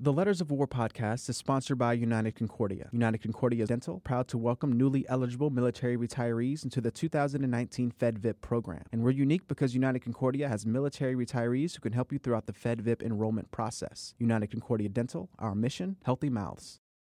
The Letters of War podcast is sponsored by United Concordia. United Concordia Dental, proud to welcome newly eligible military retirees into the 2019 FedVIP program. And we're unique because United Concordia has military retirees who can help you throughout the FedVIP enrollment process. United Concordia Dental, our mission, healthy mouths.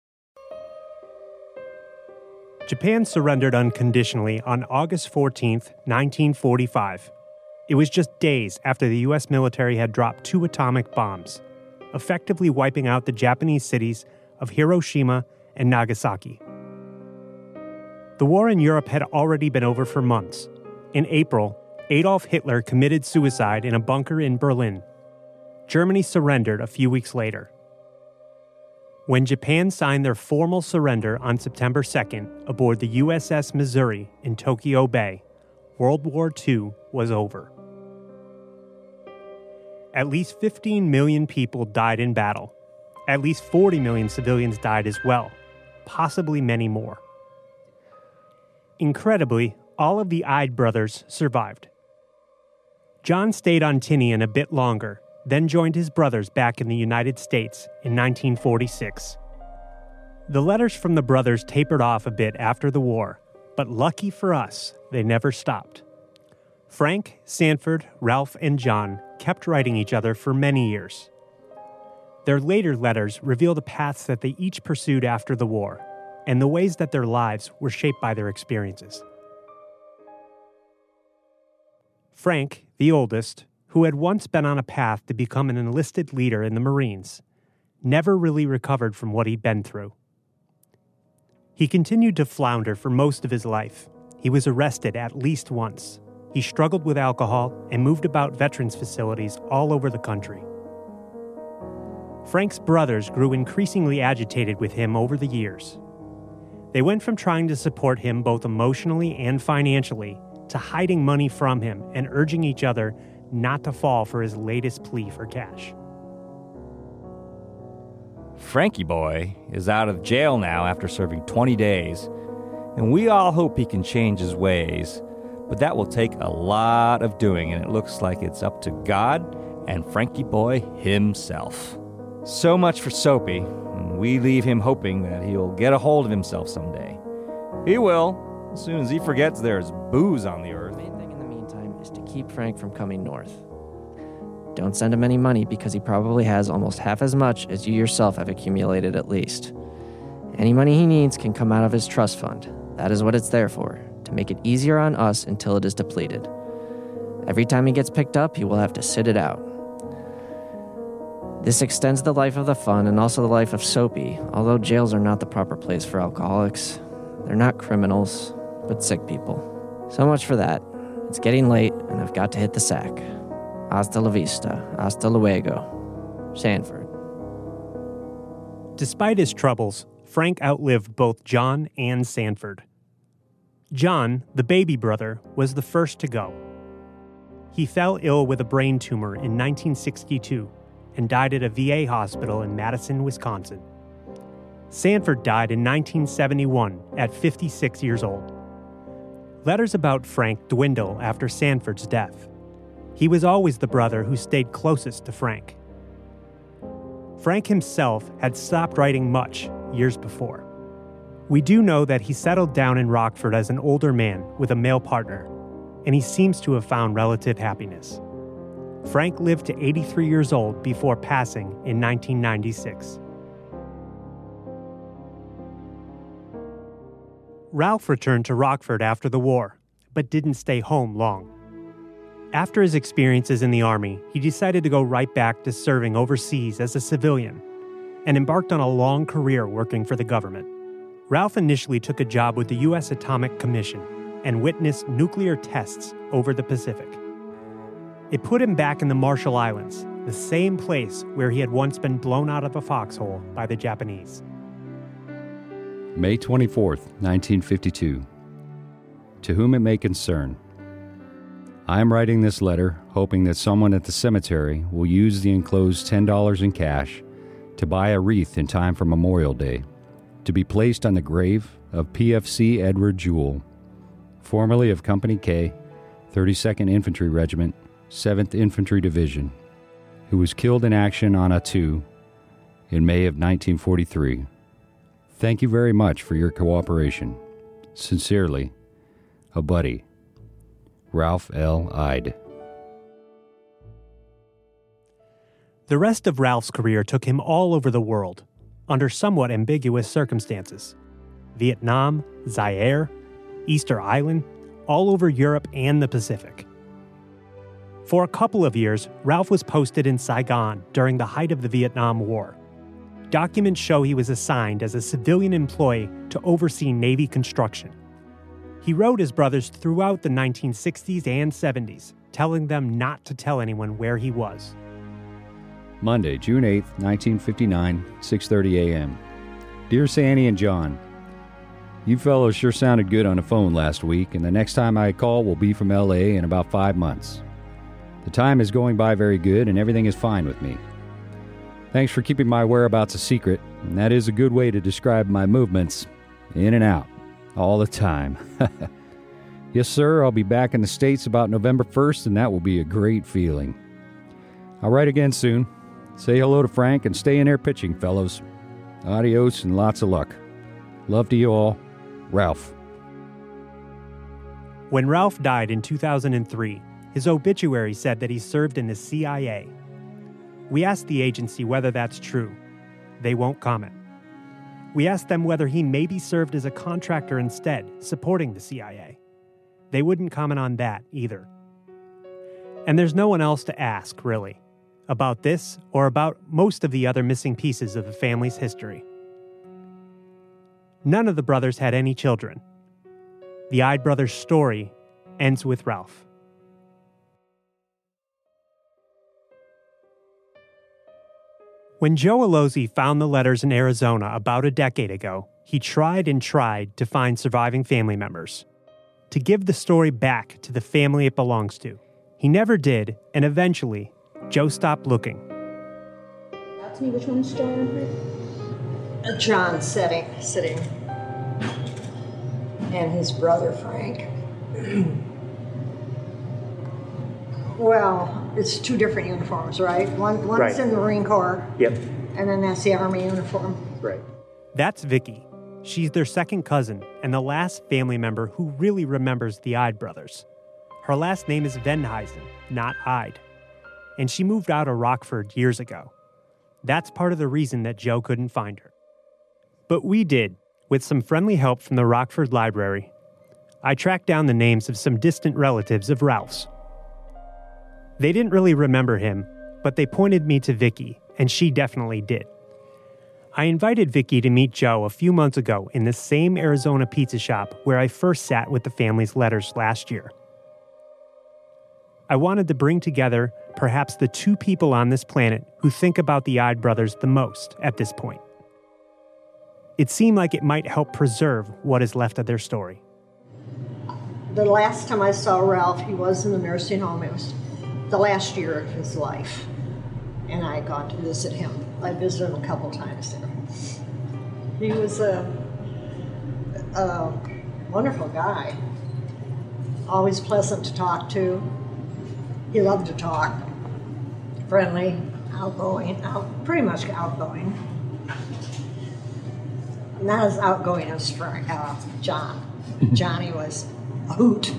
Japan surrendered unconditionally on August 14, 1945. It was just days after the U.S. military had dropped 2 atomic bombs, effectively wiping out the Japanese cities of Hiroshima and Nagasaki. The war in Europe had already been over for months. In April, Adolf Hitler committed suicide in a bunker in Berlin. Germany surrendered a few weeks later. When Japan signed their formal surrender on September 2nd aboard the USS Missouri in Tokyo Bay, World War II was over. At least 15 million people died in battle. At least 40 million civilians died as well, possibly many more. Incredibly, all of the Ide brothers survived. John stayed on Tinian a bit longer, then joined his brothers back in the United States in 1946. The letters from the brothers tapered off a bit after the war, but lucky for us, they never stopped. Frank, Sanford, Ralph, and John kept writing each other for many years. Their later letters reveal the paths that they each pursued after the war, and the ways that their lives were shaped by their experiences. Frank, the oldest, who had once been on a path to become an enlisted leader in the Marines, never really recovered from what he'd been through. He continued to flounder for most of his life. He was arrested at least once. He struggled with alcohol and moved about veterans facilities all over the country. Frank's brothers grew increasingly agitated with him over the years. They went from trying to support him both emotionally and financially to hiding money from him and urging each other not to fall for his latest plea for cash. Frankie boy is out of jail now after serving 20 days, and we all hope he can change his ways. But that will take a lot of doing, and it looks like it's up to God and Frankie boy himself. So much for Soapy, and we leave him hoping that he'll get a hold of himself someday. He will, as soon as he forgets there's booze on the earth. The main thing in the meantime is to keep Frank from coming north. Don't send him any money because he probably has almost half as much as you yourself have accumulated at least. Any money he needs can come out of his trust fund. That is what it's there for, to make it easier on us until it is depleted. Every time he gets picked up, he will have to sit it out. This extends the life of the fund and also the life of Soapy, although jails are not the proper place for alcoholics. They're not criminals, but sick people. So much for that. It's getting late, and I've got to hit the sack. Hasta la vista. Hasta luego. Sanford. Despite his troubles, Frank outlived both John and Sanford. John, the baby brother, was the first to go. He fell ill with a brain tumor in 1962 and died at a VA hospital in Madison, Wisconsin. Sanford died in 1971 at 56 years old. Letters about Frank dwindle after Sanford's death. He was always the brother who stayed closest to Frank. Frank himself had stopped writing much years before. We do know that he settled down in Rockford as an older man with a male partner, and he seems to have found relative happiness. Frank lived to 83 years old before passing in 1996. Ralph returned to Rockford after the war, but didn't stay home long. After his experiences in the Army, he decided to go right back to serving overseas as a civilian and embarked on a long career working for the government. Ralph initially took a job with the U.S. Atomic Commission and witnessed nuclear tests over the Pacific. It put him back in the Marshall Islands, the same place where he had once been blown out of a foxhole by the Japanese. May 24th, 1952. To whom it may concern. I am writing this letter hoping that someone at the cemetery will use the enclosed $10 in cash to buy a wreath in time for Memorial Day, to be placed on the grave of PFC Edward Jewell, formerly of Company K, 32nd Infantry Regiment, 7th Infantry Division, who was killed in action on Attu in May of 1943. Thank you very much for your cooperation. Sincerely, a buddy, Ralph L. Ide. The rest of Ralph's career took him all over the world, under somewhat ambiguous circumstances. Vietnam, Zaire, Easter Island, all over Europe and the Pacific. For a couple of years, Ralph was posted in Saigon during the height of the Vietnam War. Documents show he was assigned as a civilian employee to oversee Navy construction. He wrote his brothers throughout the 1960s and 70s, telling them not to tell anyone where he was. Monday, June 8th, 1959, 6:30 a.m. Dear Sandy and John, you fellows sure sounded good on the phone last week, and the next time I call will be from L.A. in about 5 months. The time is going by very good, and everything is fine with me. Thanks for keeping my whereabouts a secret, and that is a good way to describe my movements, in and out, all the time. Yes, sir, I'll be back in the States about November 1st, and that will be a great feeling. I'll write again soon. Say hello to Frank and stay in there pitching, fellows. Adios and lots of luck. Love to you all. Ralph. When Ralph died in 2003, his obituary said that he served in the CIA. We asked the agency whether that's true. They won't comment. We asked them whether he maybe served as a contractor instead, supporting the CIA. They wouldn't comment on that either. And there's no one else to ask, really, about this or about most of the other missing pieces of the family's history. None of the brothers had any children. The Ide brothers' story ends with Ralph. When Joe Alozzi found the letters in Arizona about a decade ago, he tried and tried to find surviving family members, to give the story back to the family it belongs to. He never did, and eventually, Joe stopped looking. Tell me which one's John? John sitting, and his brother Frank. Well, it's two different uniforms, right? One's right. In the Marine Corps. Yep. And then that's the Army uniform. Right. That's Vicky. She's their second cousin and the last family member who really remembers the Ide brothers. Her last name is Venhuisen, not Ide. And she moved out of Rockford years ago. That's part of the reason that Joe couldn't find her. But we did, with some friendly help from the Rockford Library. I tracked down the names of some distant relatives of Ralph's. They didn't really remember him, but they pointed me to Vicky, and she definitely did. I invited Vicky to meet Joe a few months ago in the same Arizona pizza shop where I first sat with the family's letters last year. I wanted to bring together perhaps the two people on this planet who think about the Ide brothers the most at this point. It seemed like it might help preserve what is left of their story. The last time I saw Ralph, he was in the nursing home. It was the last year of his life, and I got to visit him. I visited him a couple times there. He was a wonderful guy, always pleasant to talk to. He loved to talk, friendly, outgoing, pretty much outgoing. Not as outgoing as John. Johnny was a hoot.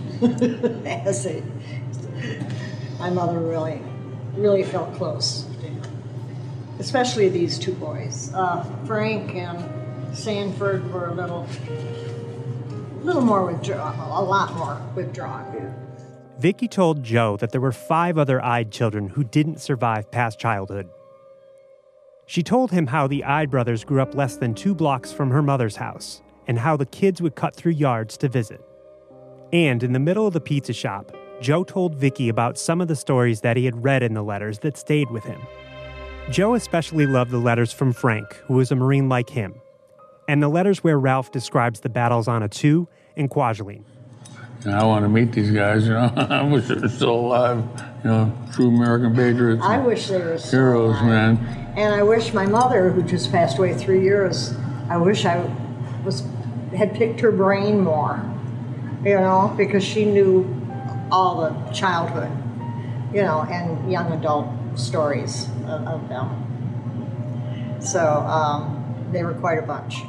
My mother really felt close to him, especially these two boys. Frank and Sanford were a little more withdrawn, a lot more withdrawn. Vicky told Joe that there were 5 other Ide children who didn't survive past childhood. She told him how the Ide brothers grew up less than 2 blocks from her mother's house, and how the kids would cut through yards to visit. And in the middle of the pizza shop, Joe told Vicky about some of the stories that he had read in the letters that stayed with him. Joe especially loved the letters from Frank, who was a Marine like him, and the letters where Ralph describes the battles on Attu and Kwajalein. And I want to meet these guys, I wish they were still alive, true American patriots. I wish they were still heroes, alive. Man. And I wish my mother, who just passed away 3 years, I wish I had picked her brain more, because she knew all the childhood, and young adult stories of them. So they were quite a bunch.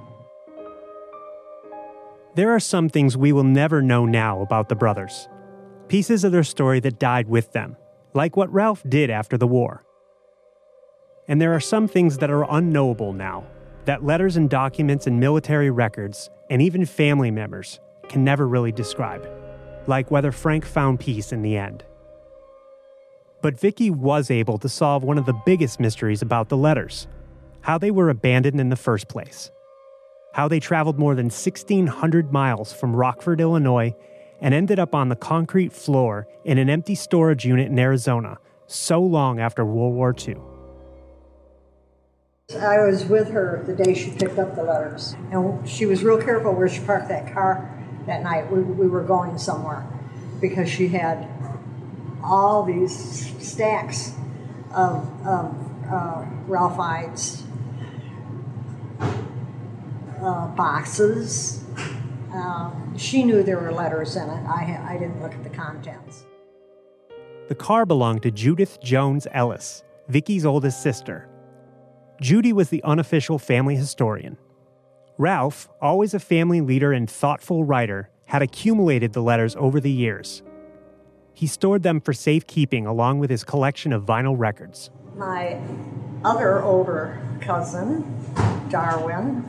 There are some things we will never know now about the brothers. Pieces of their story that died with them, like what Ralph did after the war. And there are some things that are unknowable now, that letters and documents and military records, and even family members, can never really describe, like whether Frank found peace in the end. But Vicky was able to solve one of the biggest mysteries about the letters, how they were abandoned in the first place. How they traveled more than 1,600 miles from Rockford, Illinois, and ended up on the concrete floor in an empty storage unit in Arizona so long after World War II. I was with her the day she picked up the letters, and she was real careful where she parked that car that night. We were going somewhere because she had all these stacks of Ralph Ide's boxes. She knew there were letters in it. I didn't look at the contents. The car belonged to Judith Jones Ellis, Vicky's oldest sister. Judy was the unofficial family historian. Ralph, always a family leader and thoughtful writer, had accumulated the letters over the years. He stored them for safekeeping along with his collection of vinyl records. My other older cousin, Darwin,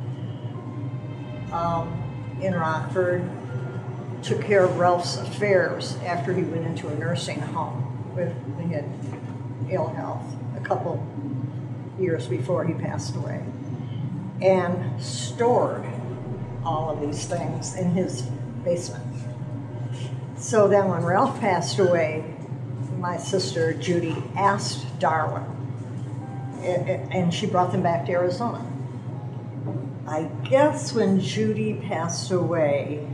in Rockford, took care of Ralph's affairs after he went into a nursing home. He had ill health a couple years before he passed away, and stored all of these things in his basement. So then when Ralph passed away, my sister Judy asked Darwin, and she brought them back to Arizona. I guess when Judy passed away,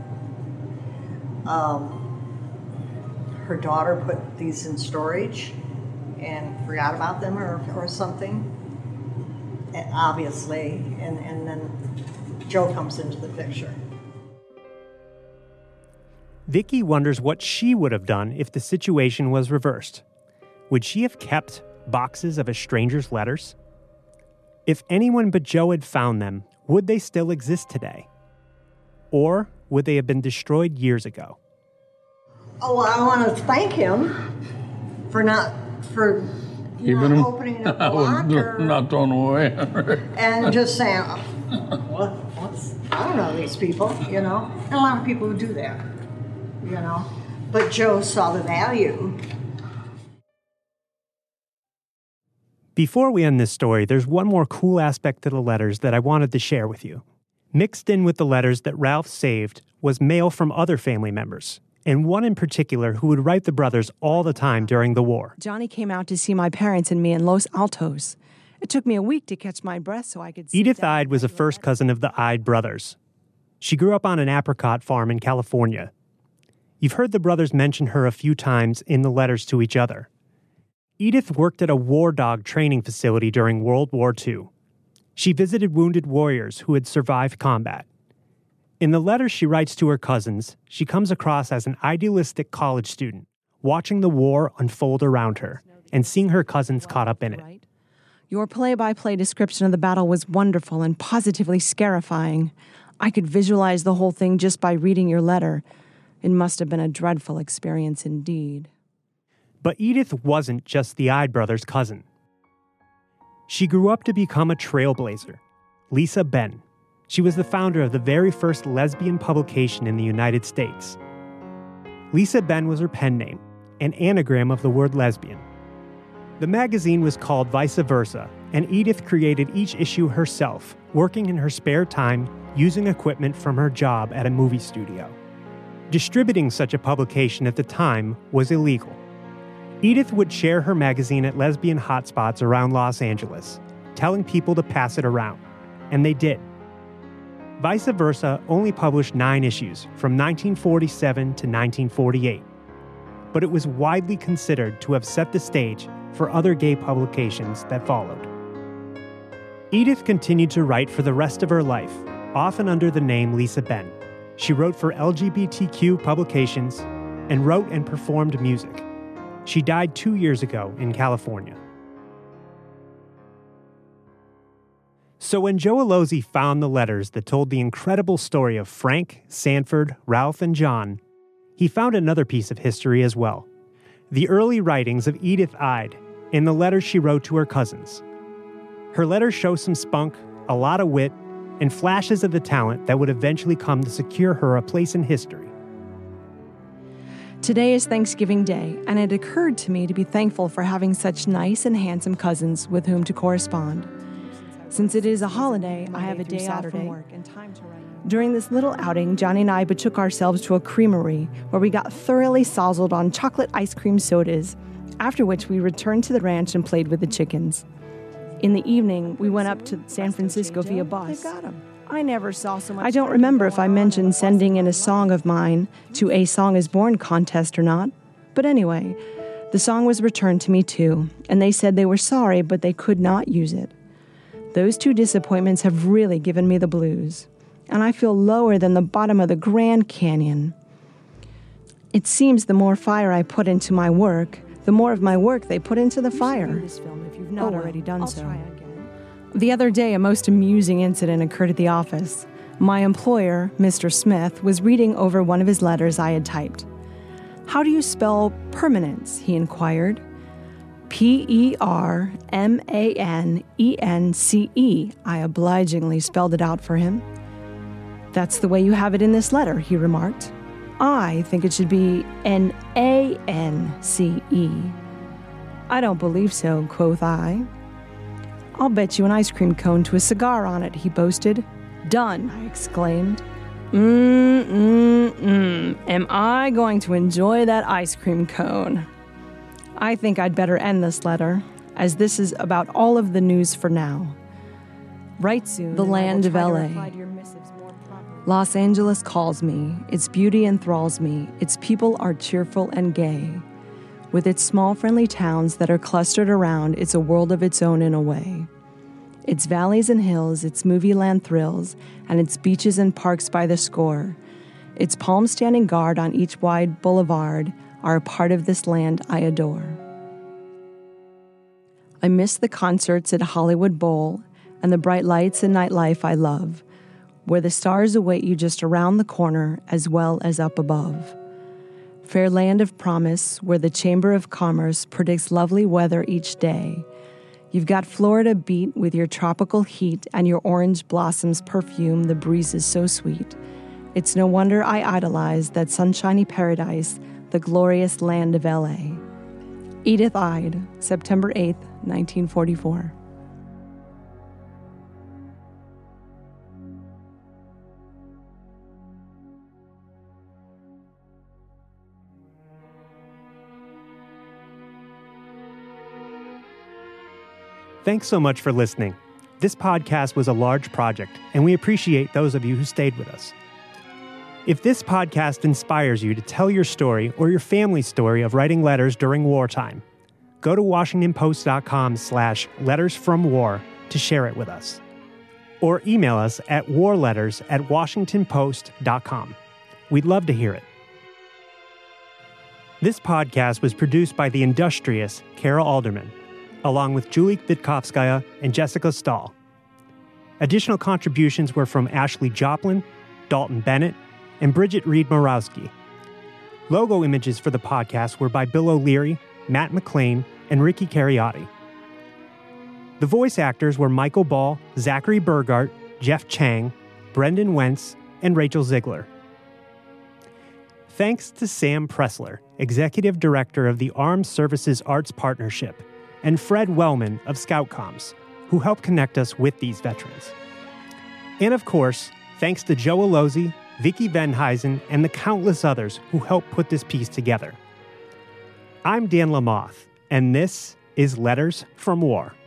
her daughter put these in storage and forgot about them or something, obviously, and then Joe comes into the picture. Vicky wonders what she would have done if the situation was reversed. Would she have kept boxes of a stranger's letters? If anyone but Joe had found them, would they still exist today? Or would they have been destroyed years ago? Oh, well, I want to thank him for not opening up the locker, not throwing away, and just saying, I don't know these people, And a lot of people who do that, But Joe saw the value. Before we end this story, there's one more cool aspect to the letters that I wanted to share with you. Mixed in with the letters that Ralph saved was mail from other family members, and one in particular who would write the brothers all the time during the war. Johnny came out to see my parents and me in Los Altos. It took me a week to catch my breath so I could see. Edith Ide was a first cousin of the Ide brothers. She grew up on an apricot farm in California. You've heard the brothers mention her a few times in the letters to each other. Edith worked at a war dog training facility during World War II. She visited wounded warriors who had survived combat. In the letters she writes to her cousins, she comes across as an idealistic college student, watching the war unfold around her and seeing her cousins caught up in it. Your play-by-play description of the battle was wonderful and positively scarifying. I could visualize the whole thing just by reading your letter. It must have been a dreadful experience indeed. But Edith wasn't just the Ide brothers' cousin. She grew up to become a trailblazer, Lisa Benn. She was the founder of the very first lesbian publication in the United States. Lisa Benn was her pen name, an anagram of the word lesbian. The magazine was called Vice Versa, and Edith created each issue herself, working in her spare time using equipment from her job at a movie studio. Distributing such a publication at the time was illegal. Edith would share her magazine at lesbian hotspots around Los Angeles, telling people to pass it around, and they did. Vice Versa only published 9 issues from 1947 to 1948, but it was widely considered to have set the stage for other gay publications that followed. Edith continued to write for the rest of her life, often under the name Lisa Benn. She wrote for LGBTQ publications and wrote and performed music. She died 2 years ago in California. So when Joe Alozzi found the letters that told the incredible story of Frank, Sanford, Ralph, and John, he found another piece of history as well. The early writings of Edith Ide and the letters she wrote to her cousins. Her letters show some spunk, a lot of wit, and flashes of the talent that would eventually come to secure her a place in history. Today is Thanksgiving Day, and it occurred to me to be thankful for having such nice and handsome cousins with whom to correspond. Since it is a holiday, I have a day off from work and time to write. During this little outing, Johnny and I betook ourselves to a creamery where we got thoroughly sozzled on chocolate ice cream sodas, after which we returned to the ranch and played with the chickens. In the evening, we went up to San Francisco via bus. I never saw so much. I don't remember if I mentioned sending in a song of mine to A Song Is Born contest or not, but anyway, the song was returned to me too, and they said they were sorry, but they could not use it. Those two disappointments have really given me the blues, and I feel lower than the bottom of the Grand Canyon. It seems the more fire I put into my work, the more of my work they put into the fire. Already done so. The other day, a most amusing incident occurred at the office. My employer, Mr. Smith, was reading over one of his letters I had typed. "How do you spell permanence?" he inquired. "Permanence," I obligingly spelled it out for him. "That's the way you have it in this letter," he remarked. "I think it should be Nance." "I don't believe so," quoth I. "I'll bet you an ice cream cone to a cigar on it," he boasted. "Done," I exclaimed. Am I going to enjoy that ice cream cone? I think I'd better end this letter, as this is about all of the news for now. Write soon. The land of LA. Los Angeles calls me. Its beauty enthralls me. Its people are cheerful and gay. With its small friendly towns that are clustered around, it's a world of its own in a way. Its valleys and hills, its movie land thrills, and its beaches and parks by the score. Its palms standing guard on each wide boulevard are a part of this land I adore. I miss the concerts at Hollywood Bowl and the bright lights and nightlife I love, where the stars await you just around the corner as well as up above. Fair land of promise, where the Chamber of Commerce predicts lovely weather each day. You've got Florida beat with your tropical heat and your orange blossoms perfume, the breeze is so sweet. It's no wonder I idolize that sunshiny paradise, the glorious land of LA. Edith Ide, September 8th, 1944. Thanks so much for listening. This podcast was a large project, and we appreciate those of you who stayed with us. If this podcast inspires you to tell your story or your family's story of writing letters during wartime, go to WashingtonPost.com/lettersfromwar to share it with us. Or email us at warletters@WashingtonPost.com. We'd love to hear it. This podcast was produced by the industrious Carol Alderman, along with Julie Vitkovskaya and Jessica Stahl. Additional contributions were from Ashley Joplin, Dalton Bennett, and Bridget Reed-Morawski. Logo images for the podcast were by Bill O'Leary, Matt McLean, and Ricky Cariotti. The voice actors were Michael Ball, Zachary Burgart, Jeff Chang, Brendan Wentz, and Rachel Ziegler. Thanks to Sam Pressler, Executive Director of the Armed Services Arts Partnership, and Fred Wellman of Scoutcoms, who helped connect us with these veterans. And of course, thanks to Joe Alozzi, Vicky Venheisen, and the countless others who helped put this piece together. I'm Dan Lamoth, and this is Letters from War.